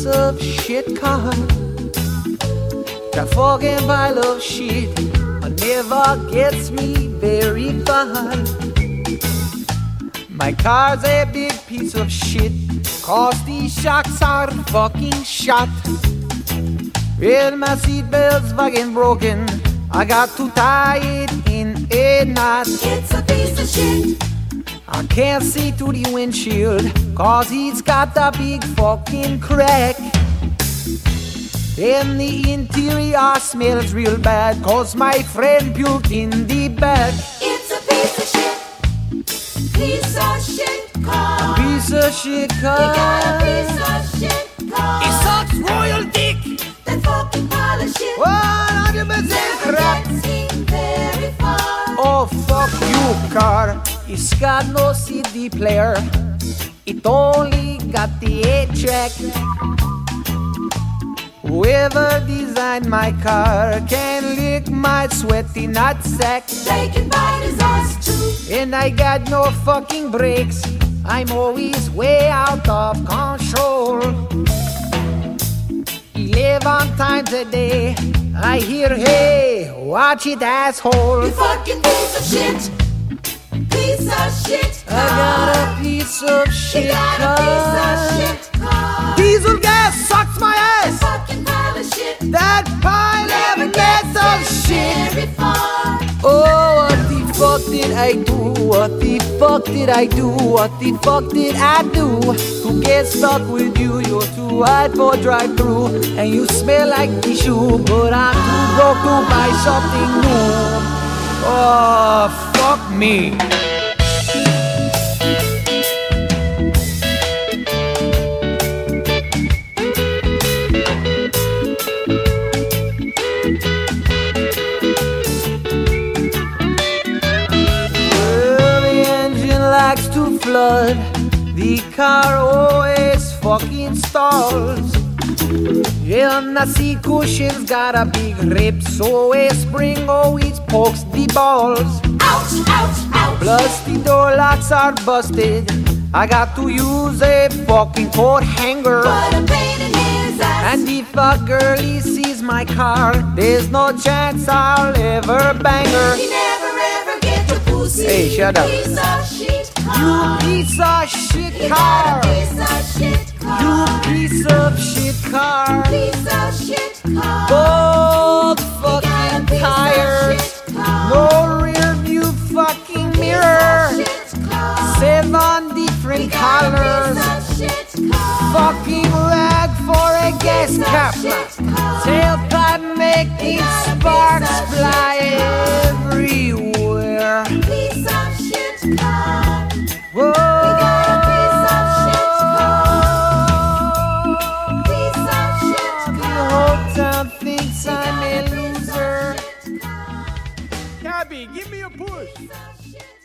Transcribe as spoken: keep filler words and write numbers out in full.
piece of shit car. That fucking pile of shit never gets me very far. My car's a big piece of shit, cause these shocks are fucking shot. Well, my seatbelt's fucking broken, I got to tie it in a knot. It's a piece of shit. I can't see through the windshield, cause it's got a big fucking crack. And the interior smells real bad, cause my friend puked in the back. It's a piece of shit. Piece of shit car. Piece of shit car. You got a piece of shit car. It sucks royal dick. That fucking pile of shit. one hundred percent Never crap. gets seen very far. Oh, fuck you, car. It's got no C D player, it only got the eight track. Whoever designed my car can lick my sweaty nutsack. They can bite his ass too. And I got no fucking brakes, I'm always way out of control. Eleven times a day I hear, hey, watch it, asshole. You fucking piece of shit. Piece of shit car. I got a piece of shit You got car. a piece of shit car. Diesel gas sucks my That ass. fucking pile of shit. That pile Never of gets metal seen shit. very far. Oh, what the fuck did I do? What the fuck did I do? What the fuck did I do to get stuck with you? You're too wide for drive-through, and you smell like tissue. But I'm too broke to buy something new. Oh, fuck me. Likes to flood, the car always fucking stalls. And the seat cushion's got a big rip, so a spring always pokes the balls. Ouch, ouch, ouch. Plus the door locks are busted, I got to use a fucking coat hanger. What a pain in his ass. And if a girlie sees my car, there's no chance I'll ever bang her. He never ever get your pussy. Hey, shut up. Piece of shit car. You piece of shit You car. got a piece of shit car. You piece of shit car. Piece of shit car. Both You got a fucking piece of tires. shit car. No rear view fucking Piece mirror. of shit car. Seven You different got a colors. piece of shit car. Fucking rag for a gas Piece of cap. shit car. Tailpipe making You got a sparks piece of fly shit everywhere. Piece of shit car. Whoa. You got a piece of shit car. Piece of shit The car. whole town thinks I'm a loser. Piece of shit car. Cabby, give me a push. Piece of shit